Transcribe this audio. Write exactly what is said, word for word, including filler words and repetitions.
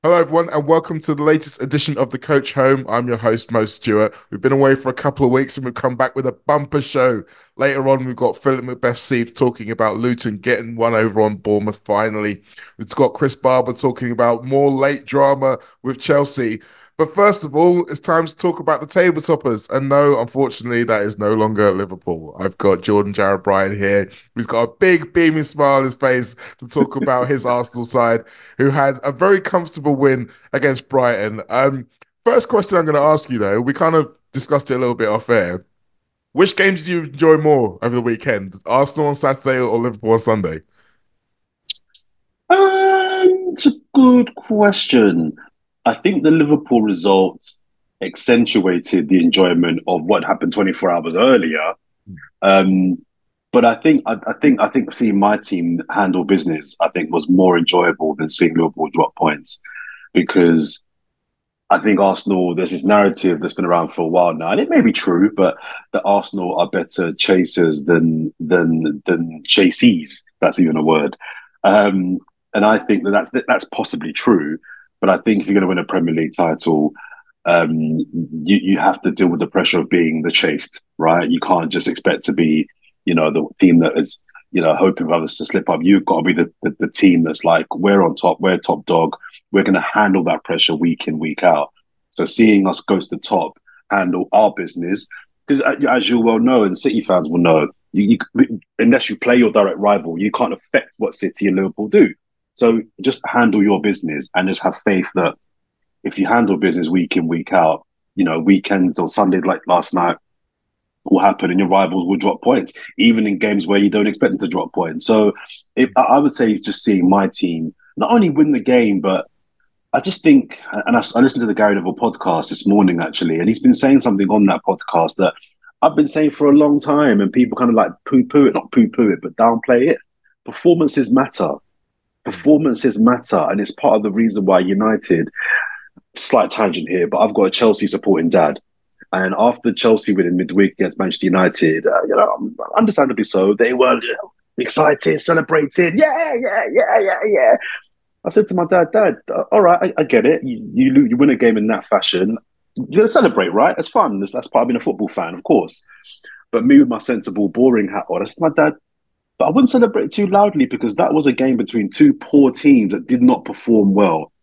Hello, everyone, and welcome to the latest edition of the Coach Home. I'm your host, Mo Stewart. We've been away for a couple of weeks and we've come back with a bumper show. Later on, we've got Philip McBeth talking about Luton getting one over on Bournemouth finally. We've got Chris Barber talking about more late drama with Chelsea. But first of all, it's time to talk about the table toppers. And no, unfortunately, that is no longer Liverpool. I've got Jordan Jarrett Bryan here, who's got a big beaming smile on his face to talk about his Arsenal side, who had a very comfortable win against Brighton. Um, first question I'm going to ask you, though, we kind of discussed it a little bit off air. Which game did you enjoy more over the weekend? Arsenal on Saturday or Liverpool on Sunday? Um, it's a good question. I think the Liverpool result accentuated the enjoyment of what happened twenty-four hours earlier. Um, but I think I, I think I think seeing my team handle business, I think, was more enjoyable than seeing Liverpool drop points because I think Arsenal. There's this narrative that's been around for a while now, and it may be true, but that Arsenal are better chasers than than than chasees. That's even a word. Um, and I think that that's that's possibly true. But I think if you're going to win a Premier League title, um, you you have to deal with the pressure of being the chased, right? You can't just expect to be, you know, the team that is, you know, hoping for others to slip up. You've got to be the, the, the team that's like, we're on top, we're top dog, we're going to handle that pressure week in, week out. So seeing us go to the top, handle our business, because as you well know, and City fans will know, you, you, unless you play your direct rival, you can't affect what City and Liverpool do. So just handle your business and just have faith that if you handle business week in, week out, you know, weekends or Sundays like last night will happen and your rivals will drop points, even in games where you don't expect them to drop points. So if, I would say just seeing my team not only win the game, but I just think, and I, I listened to the Gary Neville podcast this morning actually, and he's been saying something on that podcast that I've been saying for a long time, and people kind of like poo poo it, not poo poo it, but downplay it. Performances matter. Performances matter, and it's part of the reason why United. Slight tangent here, but I've got a Chelsea supporting dad, and after Chelsea winning midweek against Manchester United, uh, you know, understandably so, they were you know, excited, celebrated, yeah, yeah, yeah, yeah, yeah. I said to my dad, Dad, uh, all right, I, I get it. You, you you win a game in that fashion. You're gonna celebrate, right? It's fun. That's, that's part of being a football fan, of course. But me with my sensible, boring hat on, I said to my dad, but I wouldn't celebrate too loudly because that was a game between two poor teams that did not perform well.